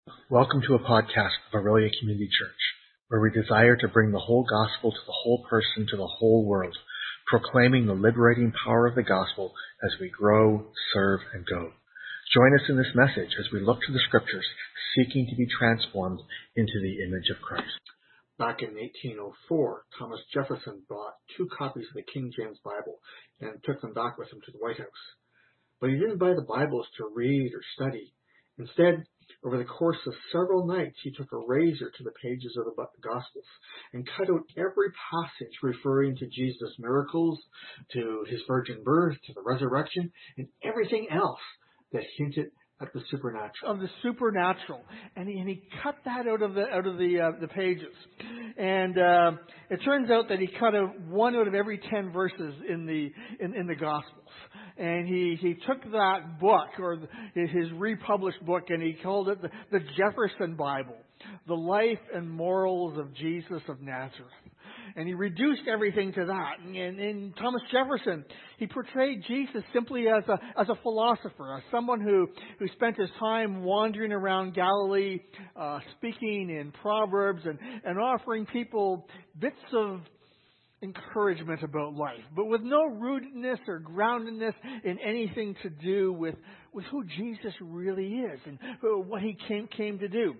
Welcome to a podcast of Aurelia Community Church, where we desire to bring the whole gospel to the whole person, to the whole world, proclaiming the liberating power of the gospel as we grow, serve, and go. Join us in this message as we look to the scriptures, seeking to be transformed into the image of Christ. Back in 1804, Thomas Jefferson bought 2 copies of the King James Bible and took them back with him to the White House. But he didn't buy the Bibles to read or study. Instead, over the course of several nights, he took a razor to the pages of the Gospels and cut out every passage referring to Jesus' miracles, to his virgin birth, to the resurrection, and everything else that hinted at the supernatural. Of the supernatural, and he cut that out of the pages, and it turns out that he cut out 1 out of every 10 verses in the Gospels. And he took that book, or his republished book, and he called it the Jefferson Bible, the life and morals of Jesus of Nazareth. And he reduced everything to that. And Thomas Jefferson, he portrayed Jesus simply as a philosopher, as someone who spent his time wandering around Galilee, speaking in Proverbs and offering people bits of encouragement about life, but with no rootedness or groundedness in anything to do with who Jesus really is and what he came to do.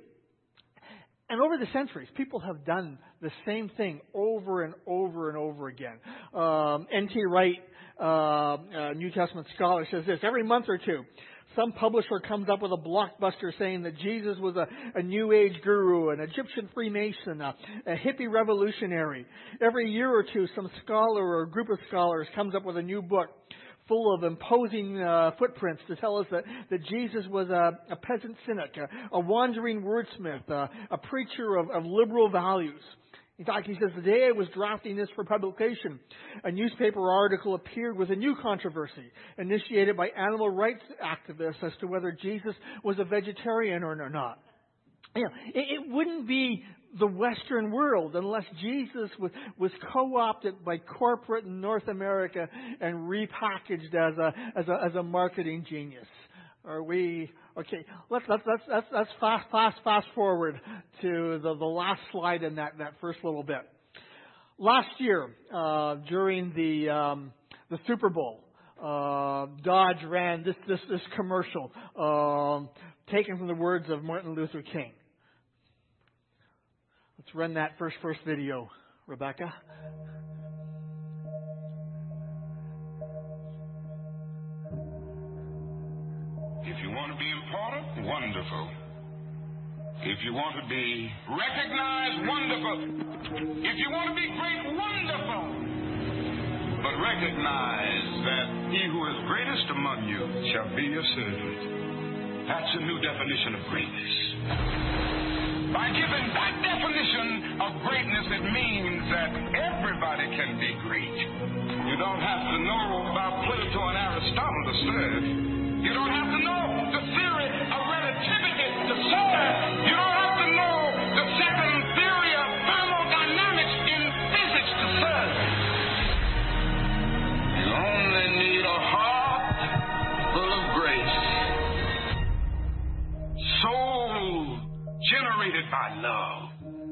And over the centuries, people have done the same thing over and over and over again. N.T. Wright, New Testament scholar, says this: every month or two, some publisher comes up with a blockbuster saying that Jesus was a New Age guru, an Egyptian Freemason, a hippie revolutionary. Every year or two, some scholar or group of scholars comes up with a new book full of imposing footprints to tell us that Jesus was a peasant cynic, a wandering wordsmith, a preacher of liberal values. In fact, he says, the day I was drafting this for publication, a newspaper article appeared with a new controversy initiated by animal rights activists as to whether Jesus was a vegetarian or not. You know, it wouldn't be the Western world unless Jesus was co-opted by corporate North America and repackaged as a marketing genius. Are we okay? Let's fast forward to the last slide in that first little bit. Last year, during the Super Bowl, Dodge ran this commercial taken from the words of Martin Luther King. Let's run that first video, Rebecca. If you want to be important, wonderful. If you want to be recognized, wonderful. If you want to be great, wonderful. But recognize that he who is greatest among you shall be your servant. That's a new definition of greatness. By giving that definition of greatness, it means that everybody can be great. You don't have to know about Plato and Aristotle to serve. You don't have to know the theory of relativity to serve. You don't have to know the second theory of thermodynamics in physics to serve. You only need a heart full of grace. Soul generated by love.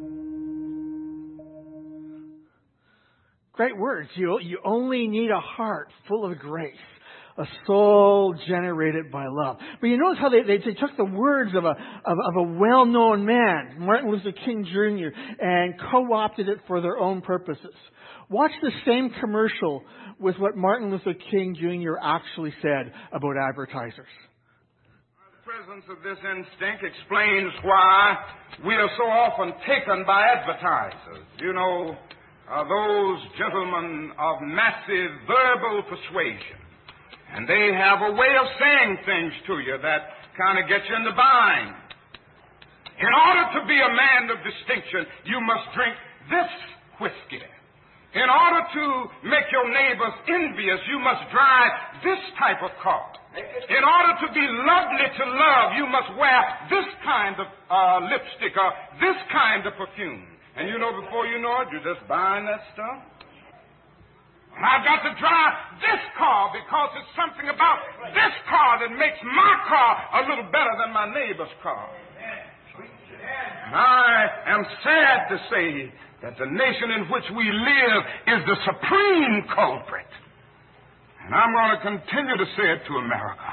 Great words. You only need a heart full of grace. A soul generated by love. But you notice how they took the words of a well-known man, Martin Luther King Jr., and co-opted it for their own purposes. Watch the same commercial with what Martin Luther King Jr. actually said about advertisers. The presence of this instinct explains why we are so often taken by advertisers. You know, those gentlemen of massive verbal persuasion. And they have a way of saying things to you that kind of gets you in the bind. In order to be a man of distinction, you must drink this whiskey. In order to make your neighbors envious, you must drive this type of car. In order to be lovely to love, you must wear this kind of lipstick or this kind of perfume. And you know, before you know it, you're just buying that stuff. I've got to drive this car because it's something about this car that makes my car a little better than my neighbor's car. And I am sad to say that the nation in which we live is the supreme culprit. And I'm going to continue to say it to America.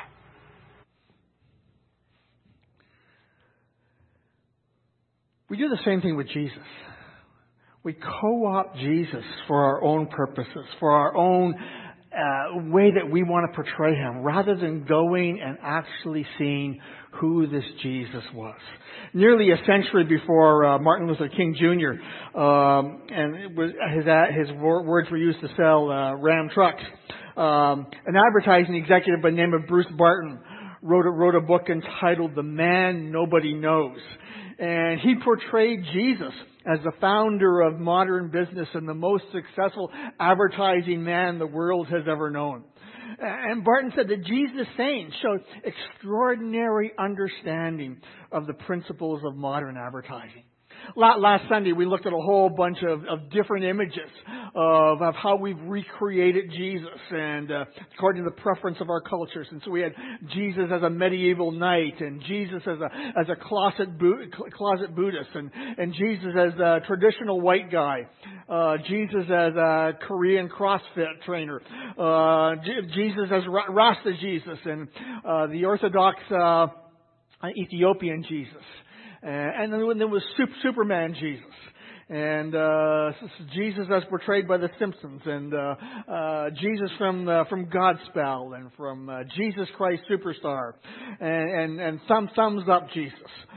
We do the same thing with Jesus. We co-opt Jesus for our own purposes, for our own way that we want to portray him, rather than going and actually seeing who this Jesus was. Nearly a century before Martin Luther King Jr., and it was his words were used to sell Ram trucks, an advertising executive by the name of Bruce Barton wrote a book entitled The Man Nobody Knows. And he portrayed Jesus as the founder of modern business and the most successful advertising man the world has ever known. And Barton said that Jesus' sayings showed extraordinary understanding of the principles of modern advertising. Last Sunday, we looked at a whole bunch of different images of how we've recreated Jesus, and according to the preference of our cultures. And so we had Jesus as a medieval knight, and Jesus as a closet Buddhist, and Jesus as a traditional white guy, Jesus as a Korean CrossFit trainer, Jesus as Rasta Jesus, and the Orthodox Ethiopian Jesus. And then there was Superman Jesus, and Jesus as portrayed by The Simpsons, and Jesus from Godspell, and from Jesus Christ Superstar, and thumbs up Jesus.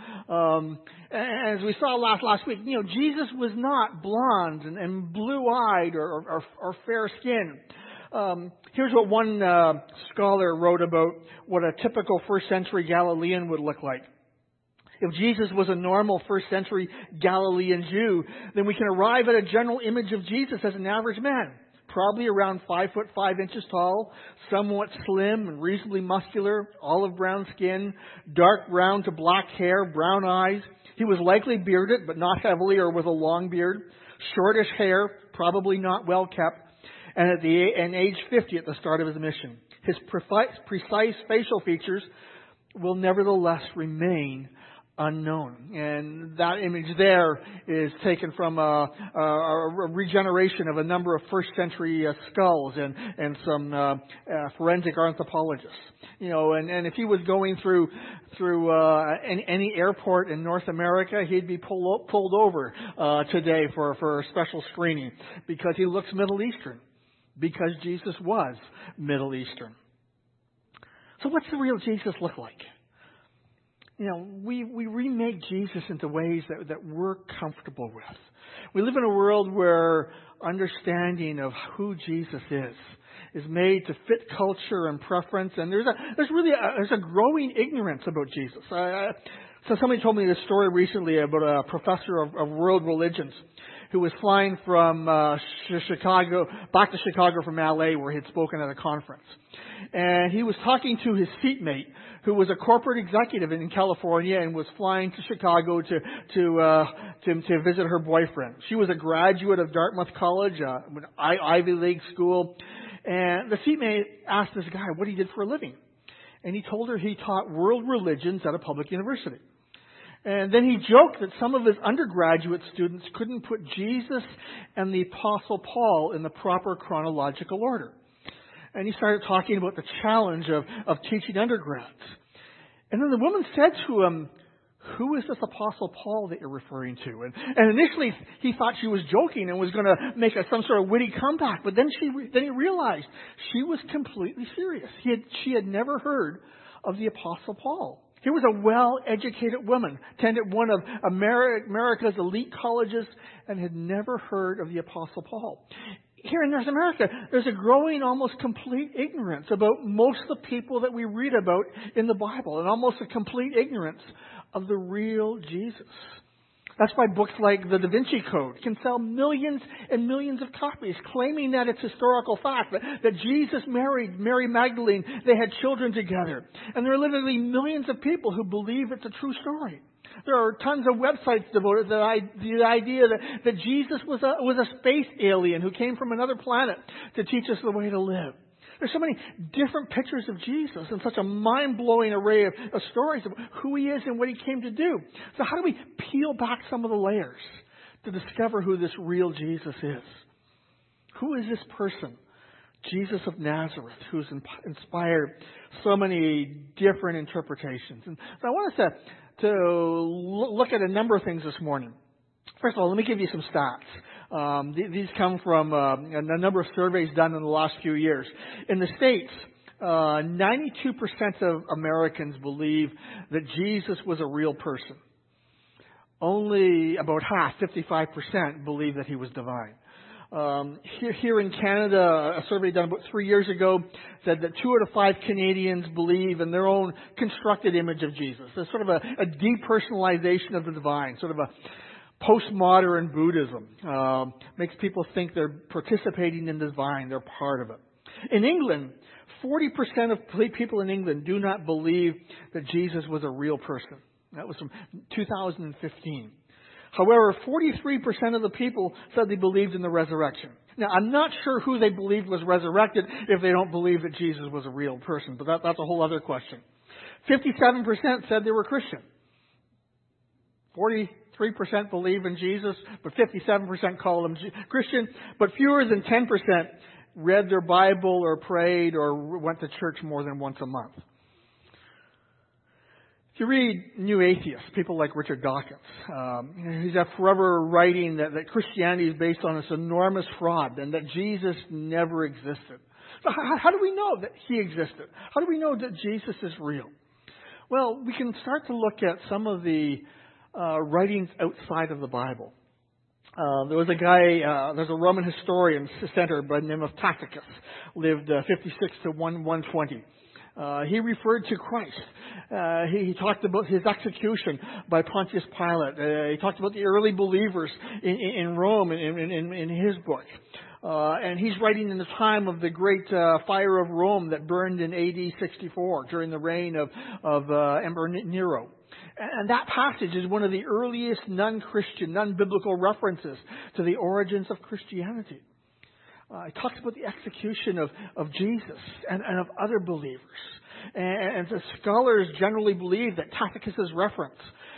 As we saw last week, Jesus was not blonde and blue-eyed or fair-skinned. Here's what one scholar wrote about what a typical first-century Galilean would look like. If Jesus was a normal first-century Galilean Jew, then we can arrive at a general image of Jesus as an average man, probably around 5'5" tall, somewhat slim and reasonably muscular, olive brown skin, dark brown to black hair, brown eyes. He was likely bearded, but not heavily or with a long beard, shortish hair, probably not well kept, and at age 50 at the start of his mission. His precise facial features will nevertheless remain unknown. And that image there is taken from a regeneration of a number of first century skulls and some forensic anthropologists. And if he was going through any airport in North America, he'd be pulled over today for a special screening because he looks Middle Eastern, because Jesus was Middle Eastern. So what's the real Jesus look like? We remake Jesus into ways that we're comfortable with. We live in a world where understanding of who Jesus is made to fit culture and preference, and there's a growing ignorance about Jesus. So somebody told me this story recently about a professor of world religions who was flying from Chicago back to Chicago from LA, where he had spoken at a conference, and he was talking to his seatmate, who was a corporate executive in California and was flying to Chicago to visit her boyfriend. She was a graduate of Dartmouth College, an Ivy League school. And the seatmate asked this guy what he did for a living. And he told her he taught world religions at a public university. And then he joked that some of his undergraduate students couldn't put Jesus and the Apostle Paul in the proper chronological order. And he started talking about the challenge of teaching undergrads. And then the woman said to him, "Who is this Apostle Paul that you're referring to?" And initially he thought she was joking and was going to make some sort of witty comeback. But then he realized she was completely serious. She had never heard of the Apostle Paul. Here was a well-educated woman, attended one of America's elite colleges, and had never heard of the Apostle Paul. Here in North America, there's a growing, almost complete ignorance about most of the people that we read about in the Bible, and almost a complete ignorance of the real Jesus. That's why books like The Da Vinci Code can sell millions and millions of copies, claiming that it's historical fact, that Jesus married Mary Magdalene, they had children together. And there are literally millions of people who believe it's a true story. There are tons of websites devoted to the idea that Jesus was a space alien who came from another planet to teach us the way to live. There's so many different pictures of Jesus and such a mind-blowing array of stories of who he is and what he came to do. So how do we peel back some of the layers to discover who this real Jesus is? Who is this person, Jesus of Nazareth, who's inspired so many different interpretations? And so I want us to look at a number of things this morning. First of all, let me give you some stats. These come from a number of surveys done in the last few years. In the States, 92% of Americans believe that Jesus was a real person. Only about half, 55%, believe that he was divine. Here in Canada, a survey done about 3 years ago said that 2 out of 5 Canadians believe in their own constructed image of Jesus. There's sort of a depersonalization of the divine, sort of a postmodern Buddhism. Makes people think they're participating in the divine, they're part of it. In England, 40% of people in England do not believe that Jesus was a real person. That was from 2015. However, 43% of the people said they believed in the resurrection. Now, I'm not sure who they believed was resurrected if they don't believe that Jesus was a real person, but that's a whole other question. 57% said they were Christian. 43% believe in Jesus, but 57% call them Christian, but fewer than 10% read their Bible or prayed or went to church more than once a month. If you read New Atheists, people like Richard Dawkins, he's forever writing that Christianity is based on this enormous fraud and that Jesus never existed. So how do we know that he existed? How do we know that Jesus is real? Well, we can start to look at some of the writings outside of the Bible. There was a guy, there's a Roman historian center by the name of Tacitus, lived 56 to 120. He referred to Christ. He talked about his execution by Pontius Pilate. He talked about the early believers in Rome in his book. And he's writing in the time of the great fire of Rome that burned in AD 64 during the reign of Emperor Nero. And that passage is one of the earliest non-Christian, non-biblical references to the origins of Christianity. It talks about the execution of Jesus and of other believers. And the scholars generally believe that Tacitus' reference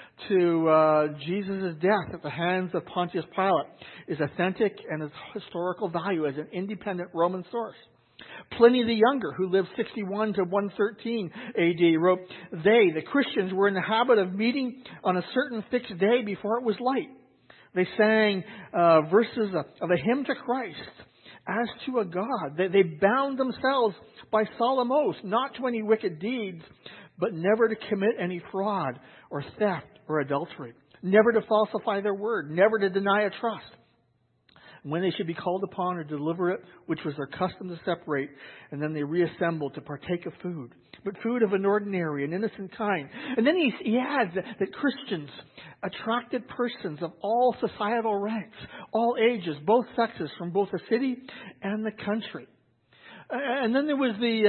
to Jesus' death at the hands of Pontius Pilate is authentic and has historical value as an independent Roman source. Pliny the Younger, who lived 61 to 113 AD, wrote, the Christians, were in the habit of meeting on a certain fixed day before it was light. They sang verses of a hymn to Christ as to a God. They bound themselves by solemn oaths, not to any wicked deeds, but never to commit any fraud or theft or adultery, never to falsify their word, never to deny a trust. When they should be called upon or deliver it, which was their custom to separate, and then they reassembled to partake of food, but food of an ordinary and innocent kind. And then he adds that Christians attracted persons of all societal ranks, all ages, both sexes, from both the city and the country. And then there was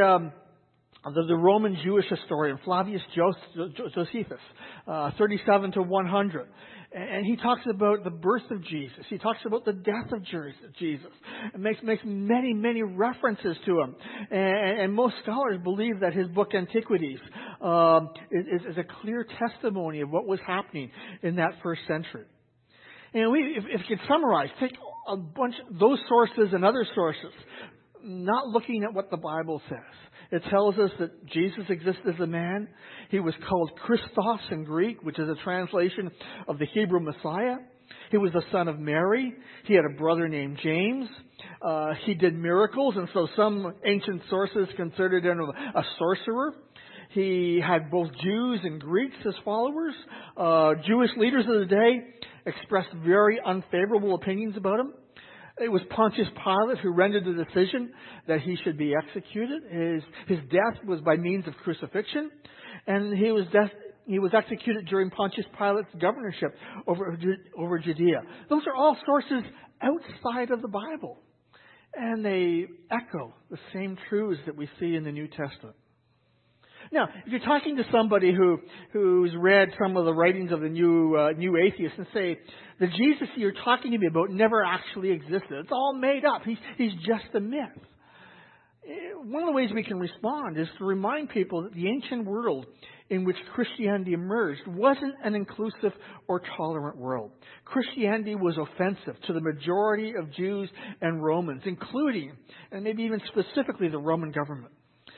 the Roman Jewish historian Flavius Josephus, 37 to 100. And he talks about the birth of Jesus. He talks about the death of Jesus. It makes many, many references to him. And most scholars believe that his book Antiquities is a clear testimony of what was happening in that first century. And if you could summarize, take a bunch of those sources and other sources, not looking at what the Bible says. It tells us that Jesus existed as a man. He was called Christos in Greek, which is a translation of the Hebrew Messiah. He was the son of Mary. He had a brother named James. He did miracles, and so some ancient sources considered him a sorcerer. He had both Jews and Greeks as followers. Jewish leaders of the day expressed very unfavorable opinions about him. It was Pontius Pilate who rendered the decision that he should be executed. His death was by means of crucifixion, and he was executed during Pontius Pilate's governorship over Judea. Those are all sources outside of the Bible, and they echo the same truths that we see in the New Testament. Now, if you're talking to somebody who's read some of the writings of the new atheists and say, the Jesus you're talking to me about never actually existed. It's all made up. He's just a myth. one of the ways we can respond is to remind people that the ancient world in which Christianity emerged wasn't an inclusive or tolerant world. Christianity was offensive to the majority of Jews and Romans, including, and maybe even specifically, the Roman government.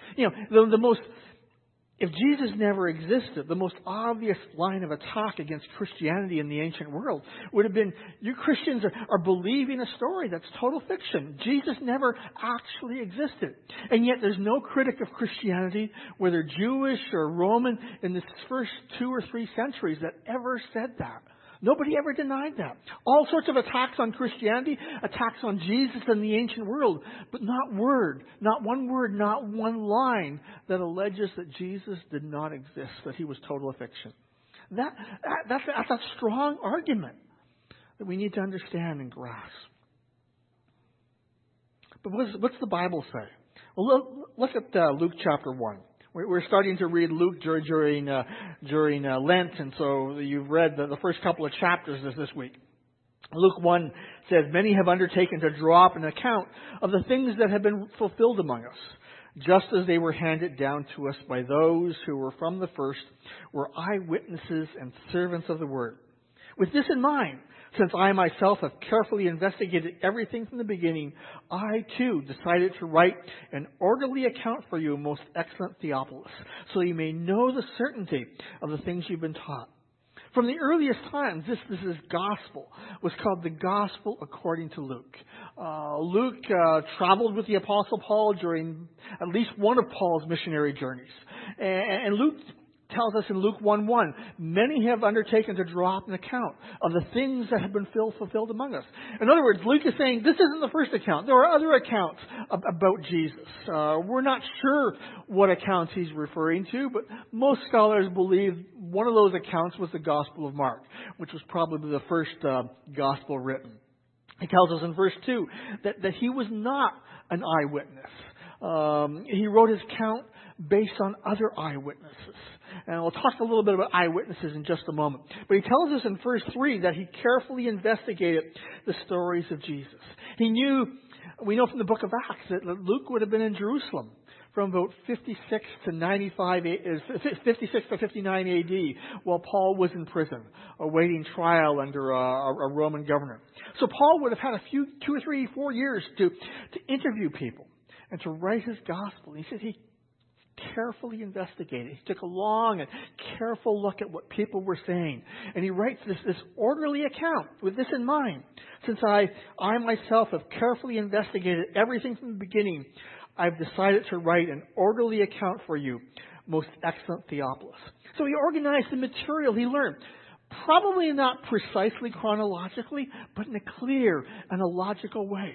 If Jesus never existed, the most obvious line of attack against Christianity in the ancient world would have been, you Christians are believing a story that's total fiction. Jesus never actually existed. And yet there's no critic of Christianity, whether Jewish or Roman, in the first 2 or 3 centuries that ever said that. Nobody ever denied that. All sorts of attacks on Christianity, attacks on Jesus and the ancient world, but not one word, not one line that alleges that Jesus did not exist, that he was total fiction. That's a strong argument that we need to understand and grasp. But what's the Bible say? Well, look at Luke chapter 1. We're starting to read Luke during Lent, and so you've read the first couple of chapters this week. Luke 1 says, "Many have undertaken to draw up an account of the things that have been fulfilled among us, just as they were handed down to us by those who were from the first, were eyewitnesses and servants of the word. With this in mind, since I myself have carefully investigated everything from the beginning, I too decided to write an orderly account for you, most excellent Theophilus, so you may know the certainty of the things you've been taught. From the earliest times, this gospel was called the Gospel according to Luke. Luke traveled with the Apostle Paul during at least one of Paul's missionary journeys. And Luke tells us in Luke 1:1, many have undertaken to draw up an account of the things that have been fulfilled among us. In other words, Luke is saying this isn't the first account. There are other accounts about Jesus. We're not sure what accounts he's referring to, but most scholars believe one of those accounts was the Gospel of Mark, which was probably the first gospel written. He tells us in verse 2 that he was not an eyewitness. He wrote his account based on other eyewitnesses. And we'll talk a little bit about eyewitnesses in just a moment. But he tells us in verse 3 that he carefully investigated the stories of Jesus. We know from the book of Acts that Luke would have been in Jerusalem from about 56 to 59 AD while Paul was in prison, awaiting trial under a Roman governor. So Paul would have had 2 or 3, 4 years to interview people and to write his gospel. He said he carefully investigated. He took a long and careful look at what people were saying. And he writes this orderly account with this in mind. Since I myself have carefully investigated everything from the beginning, I've decided to write an orderly account for you, most excellent Theophilus. So he organized the material he learned. Probably not precisely chronologically, but in a clear and a logical way.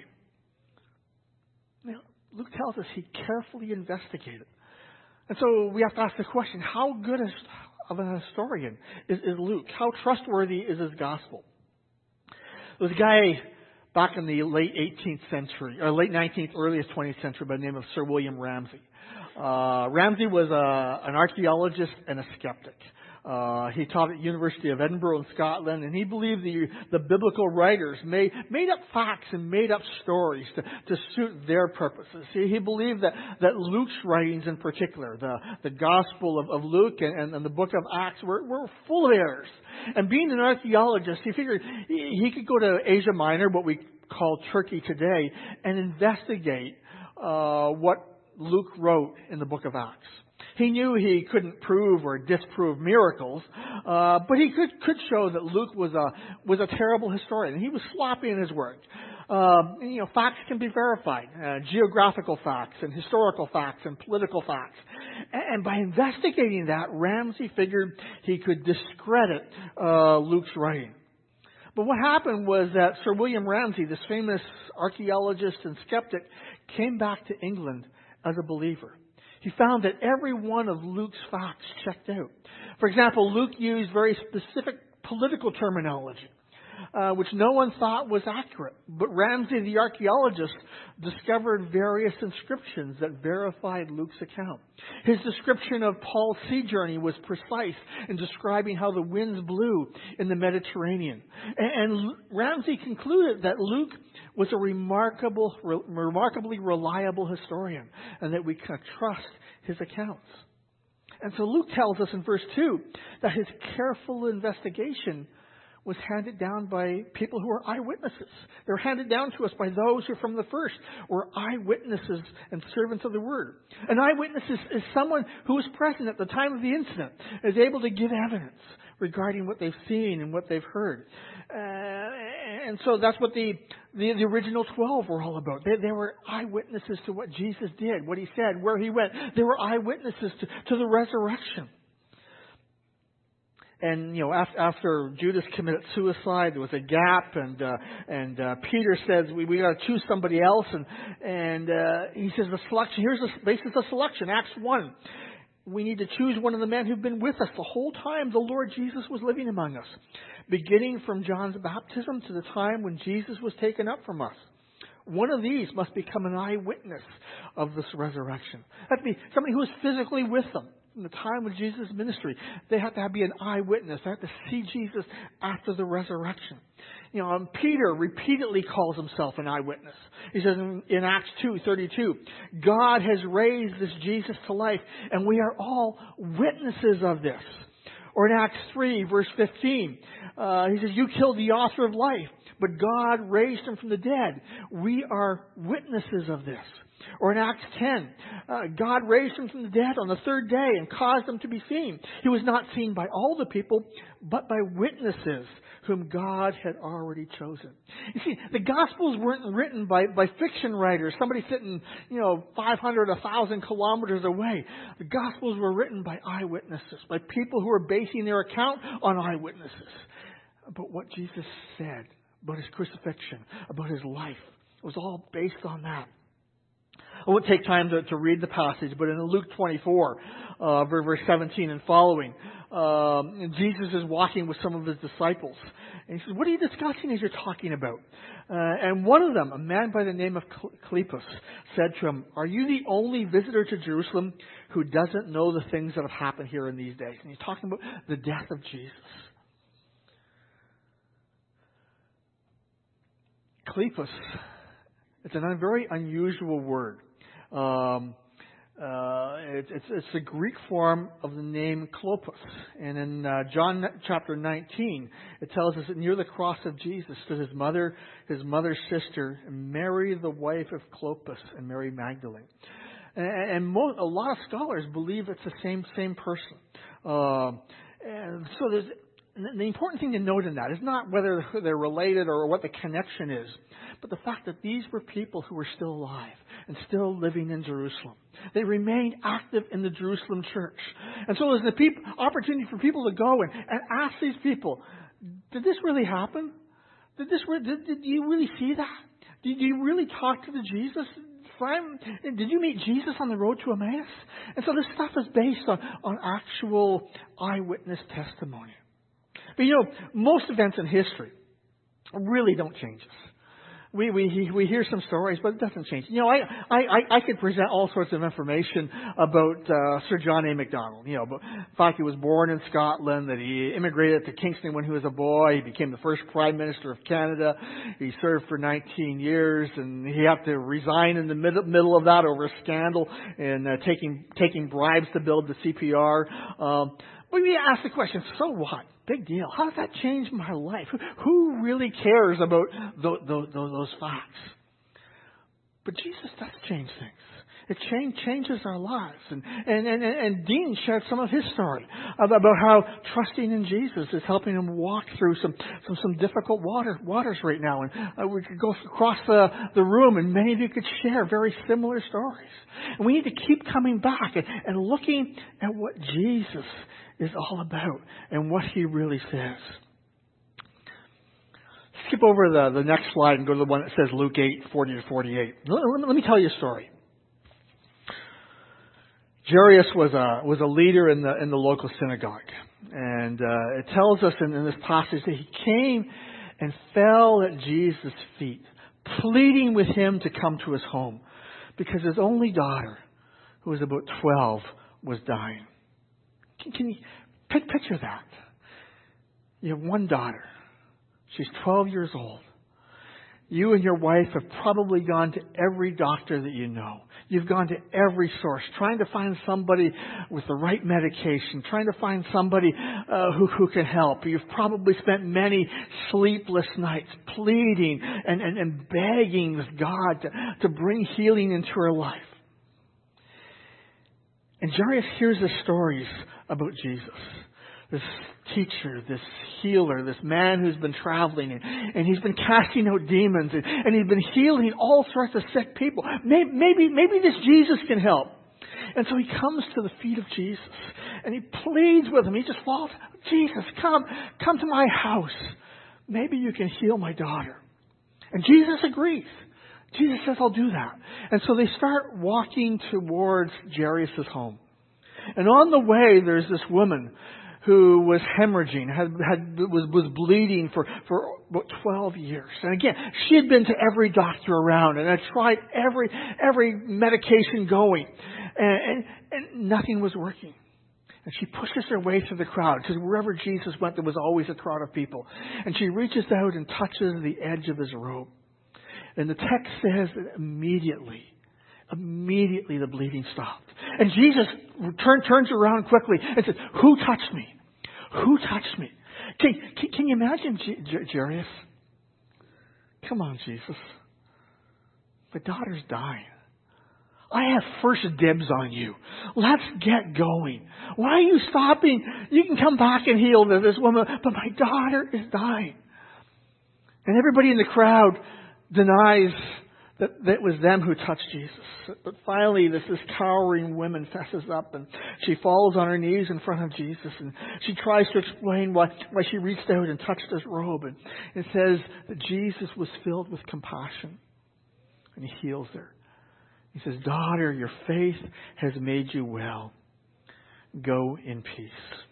Now, Luke tells us he carefully investigated. And so we have to ask the question, how good of a historian is Luke? How trustworthy is his gospel? There was a guy back in the late 18th century, or late 19th, earliest 20th century by the name of Sir William Ramsay. Ramsay was an archaeologist and a skeptic. He taught at the University of Edinburgh in Scotland, and he believed the biblical writers made up facts and made up stories to suit their purposes. He believed that Luke's writings in particular, the Gospel of Luke and the book of Acts were full of errors. And being an archaeologist, he figured he could go to Asia Minor, what we call Turkey today, and investigate what Luke wrote in the book of Acts. He knew he couldn't prove or disprove miracles, but he could show that Luke was a terrible historian. He was sloppy in his work. Facts can be verified, geographical facts and historical facts and political facts. And by investigating that, Ramsay figured he could discredit Luke's writing. But what happened was that Sir William Ramsay, this famous archaeologist and skeptic, came back to England as a believer. He found that every one of Luke's facts checked out. For example, Luke used very specific political terminology. which no one thought was accurate. But Ramsay, the archaeologist, discovered various inscriptions that verified Luke's account. His description of Paul's sea journey was precise in describing how the winds blew in the Mediterranean. And Ramsay concluded that Luke was a remarkably reliable historian, and that we can trust his accounts. And so Luke tells us in verse 2 that his careful investigation was handed down by people who were eyewitnesses. They were handed down to us by those who from the first were eyewitnesses and servants of the word. An eyewitness is someone who was present at the time of the incident, is able to give evidence regarding what they've seen and what they've heard. And so that's what the original 12 were all about. They were eyewitnesses to what Jesus did, what he said, where he went. They were eyewitnesses to the resurrection. And, after Judas committed suicide, there was a gap, and Peter says, we got to choose somebody else. And he says, the selection, here's the basis of selection, Acts 1. We need to choose one of the men who've been with us the whole time the Lord Jesus was living among us, beginning from John's baptism to the time when Jesus was taken up from us. One of these must become an eyewitness of this resurrection. That would be somebody who was physically with them in the time of Jesus' ministry. They have to be an eyewitness. They have to see Jesus after the resurrection. Peter repeatedly calls himself an eyewitness. He says in Acts 2:32, God has raised this Jesus to life, and we are all witnesses of this. Or in Acts 3, verse 15, he says, you killed the author of life, but God raised him from the dead. We are witnesses of this. Or in Acts 10, God raised him from the dead on the third day and caused him to be seen. He was not seen by all the people, but by witnesses whom God had already chosen. You see, the Gospels weren't written by fiction writers, somebody sitting, 500, 1,000 kilometers away. The Gospels were written by eyewitnesses, by people who were basing their account on eyewitnesses. About what Jesus said, about his crucifixion, about his life. It was all based on that. I won't take time to read the passage, but in Luke 24, verse 17 and following, Jesus is walking with some of his disciples. And he says, what are you discussing as you're talking about? And one of them, a man by the name of Cleopas, said to him, are you the only visitor to Jerusalem who doesn't know the things that have happened here in these days? And he's talking about the death of Jesus. Cleopas, it's a very unusual word. It's the Greek form of the name Clopas. And in John chapter 19, it tells us that near the cross of Jesus stood his mother's sister, Mary, the wife of Clopas, and Mary Magdalene. And a lot of scholars believe it's the same person. And so the important thing to note in that is not whether they're related or what the connection is, but the fact that these were people who were still alive and still living in Jerusalem. They remained active in the Jerusalem church. And so there's the opportunity for people to go and ask these people, did this really happen? Did you really see that? Did you really talk to the Jesus? Did you meet Jesus on the road to Emmaus? And so this stuff is based on actual eyewitness testimony. But most events in history really don't change us. We hear some stories, but it doesn't change. I could present all sorts of information about Sir John A. Macdonald. But in fact, he was born in Scotland, that he immigrated to Kingston when he was a boy. He became the first Prime Minister of Canada. He served for 19 years, and he had to resign in the middle of that over a scandal and taking bribes to build the CPR. But we ask the question, so what? Big deal. How does that change my life? Who really cares about those facts? But Jesus does change things. It changes our lives. And Dean shared some of his story about how trusting in Jesus is helping him walk through some difficult waters right now. And we could go across the room, and many of you could share very similar stories. And we need to keep coming back and looking at what Jesus is all about and what he really says. Skip over the next slide and go to the one that says Luke 8:40-48. Let me tell you a story. Jairus was a leader in the local synagogue, and it tells us in this passage that he came and fell at Jesus' feet, pleading with him to come to his home because his only daughter, who was about 12, was dying. Can you picture that? You have one daughter. She's 12 years old. You and your wife have probably gone to every doctor that you know. You've gone to every source, trying to find somebody with the right medication, trying to find somebody who can help. You've probably spent many sleepless nights pleading and begging with God to bring healing into her life. And Jairus hears the stories about Jesus, this teacher, this healer, this man who's been traveling and he's been casting out demons and he's been healing all sorts of sick people. Maybe this Jesus can help. And so he comes to the feet of Jesus and he pleads with him. He just falls, Jesus, come to my house. Maybe you can heal my daughter. And Jesus agrees. Jesus says, I'll do that. And so they start walking towards Jairus' home. And on the way, there's this woman who was hemorrhaging, was bleeding for about 12 years. And again, she had been to every doctor around and had tried every medication going. And nothing was working. And she pushes her way through the crowd, because wherever Jesus went, there was always a crowd of people. And she reaches out and touches the edge of his robe. And the text says that immediately the bleeding stopped. And Jesus turns around quickly and says, who touched me? Who touched me? Can you imagine Jairus? Come on, Jesus. My daughter's dying. I have first dibs on you. Let's get going. Why are you stopping? You can come back and heal this woman, but my daughter is dying. And everybody in the crowd denies that it was them who touched Jesus. But finally, this cowering woman fesses up and she falls on her knees in front of Jesus and she tries to explain why she reached out and touched his robe. And it says that Jesus was filled with compassion and he heals her. He says, daughter, your faith has made you well. Go in peace.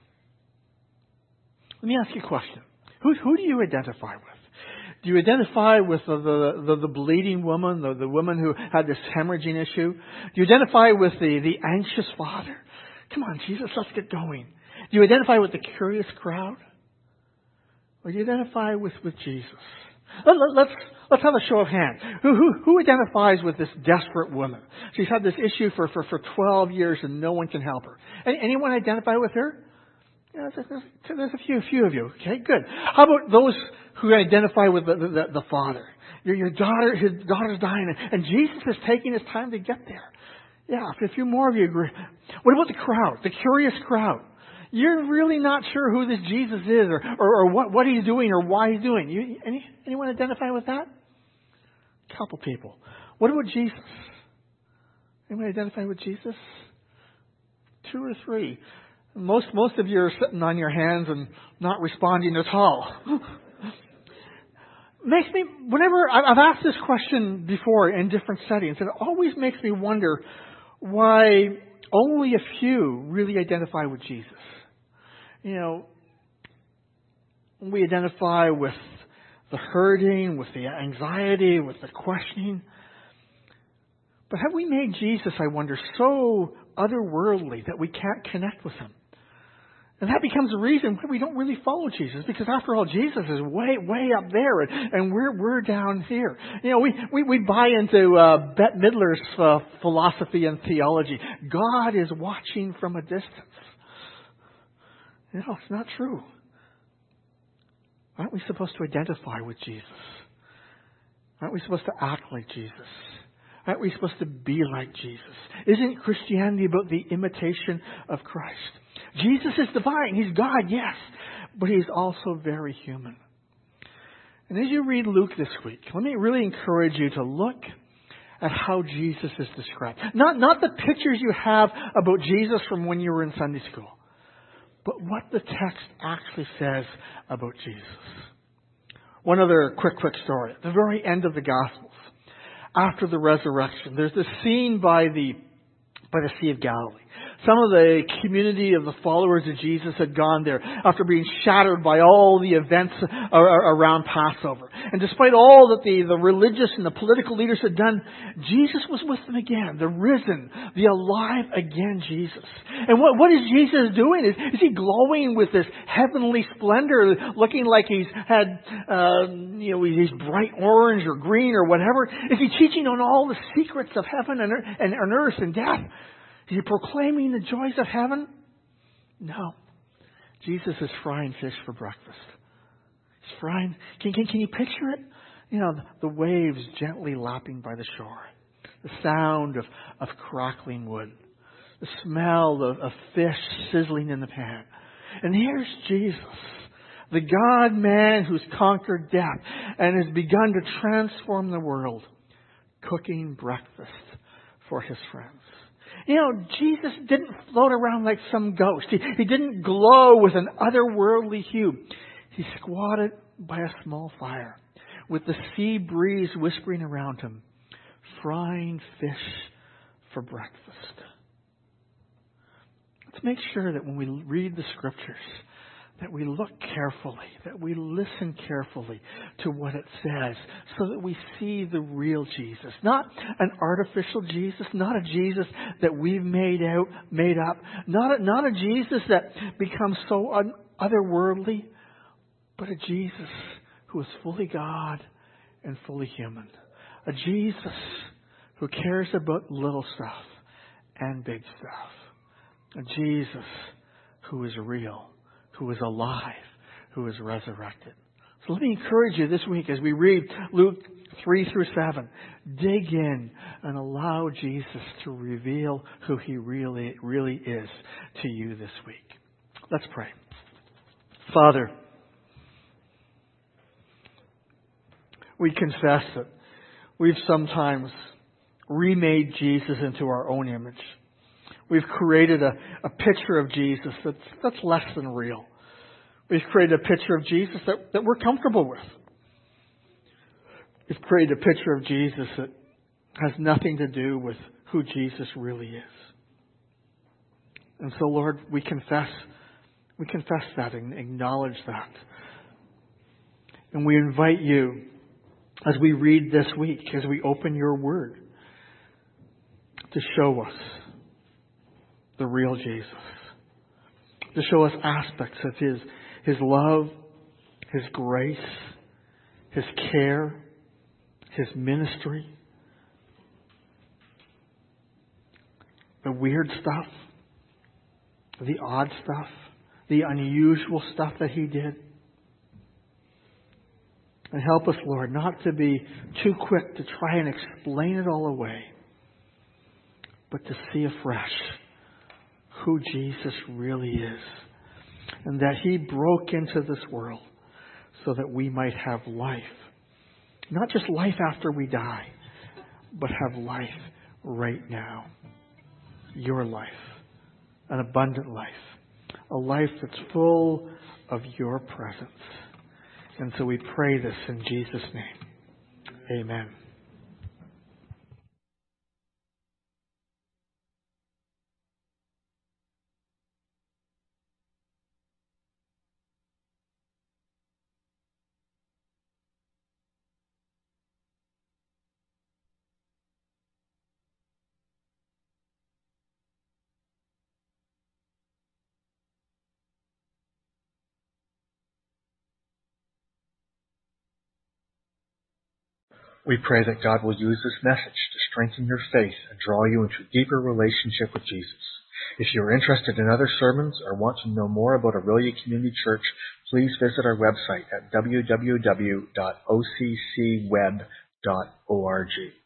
Let me ask you a question. Who do you identify with? Do you identify with the bleeding woman, the woman who had this hemorrhaging issue? Do you identify with the anxious father? Come on, Jesus, let's get going. Do you identify with the curious crowd? Or do you identify with Jesus? Let's have a show of hands. Who identifies with this desperate woman? She's had this issue for 12 years and no one can help her. Anyone identify with her? Yeah, there's a few of you. Okay, good. How about those who identify with the father? His daughter's dying, and Jesus is taking his time to get there. Yeah, a few more of you agree. What about the crowd, the curious crowd? You're really not sure who this Jesus is, or what he's doing, or why he's doing. Anyone identify with that? A couple people. What about Jesus? Anyone identify with Jesus? 2 or 3. Most of you are sitting on your hands and not responding at all. Whenever I've asked this question before in different settings, and it always makes me wonder why only a few really identify with Jesus. You know, we identify with the hurting, with the anxiety, with the questioning. But have we made Jesus, I wonder, so otherworldly that we can't connect with him? And that becomes the reason why we don't really follow Jesus, because after all, Jesus is way up there, and we're down here. You know, we buy into Bette Midler's philosophy and theology. God is watching from a distance. No, it's not true. Aren't we supposed to identify with Jesus? Aren't we supposed to act like Jesus? Aren't we supposed to be like Jesus? Isn't Christianity about the imitation of Christ? Jesus is divine. He's God, yes. But he's also very human. And as you read Luke this week, let me really encourage you to look at how Jesus is described. Not the pictures you have about Jesus from when you were in Sunday school, but what the text actually says about Jesus. One other quick story. At the very end of the Gospels, after the resurrection, there's this scene by the Sea of Galilee. Some of the community of the followers of Jesus had gone there after being shattered by all the events around Passover. And despite all that the religious and the political leaders had done, Jesus was with them again. The risen, the alive again Jesus. And what is Jesus doing? Is he glowing with this heavenly splendor, looking like he's had, he's bright orange or green or whatever? Is he teaching on all the secrets of heaven and earth and death? Is he proclaiming the joys of heaven? No. Jesus is frying fish for breakfast. He's frying. Can you picture it? The waves gently lapping by the shore. The sound of crackling wood. The smell of fish sizzling in the pan. And here's Jesus, the God-man who's conquered death and has begun to transform the world, cooking breakfast for his friends. Jesus didn't float around like some ghost. He didn't glow with an otherworldly hue. He squatted by a small fire with the sea breeze whispering around him, frying fish for breakfast. Let's make sure that when we read the Scriptures, that we look carefully, that we listen carefully to what it says so that we see the real Jesus. Not an artificial Jesus, not a Jesus that we've made up, not a Jesus that becomes so otherworldly, but a Jesus who is fully God and fully human. A Jesus who cares about little stuff and big stuff. A Jesus who is real, who is alive, who is resurrected. So let me encourage you this week as we read Luke 3 through 7. Dig in and allow Jesus to reveal who he really is to you this week. Let's pray. Father, we confess that we've sometimes remade Jesus into our own image. We've created a picture of Jesus that's less than real. We've created a picture of Jesus that we're comfortable with. We've created a picture of Jesus that has nothing to do with who Jesus really is. And so, Lord, we confess that and acknowledge that. And we invite you, as we read this week, as we open your word, to show us the real Jesus. To show us aspects of his love, his grace, his care, his ministry, the weird stuff, the odd stuff, the unusual stuff that he did. And help us, Lord, not to be too quick to try and explain it all away, but to see afresh who Jesus really is. And that he broke into this world so that we might have life. Not just life after we die, but have life right now. Your life. An abundant life. A life that's full of your presence. And so we pray this in Jesus' name. Amen. We pray that God will use this message to strengthen your faith and draw you into a deeper relationship with Jesus. If you are interested in other sermons or want to know more about Aurelia Community Church, please visit our website at www.occweb.org.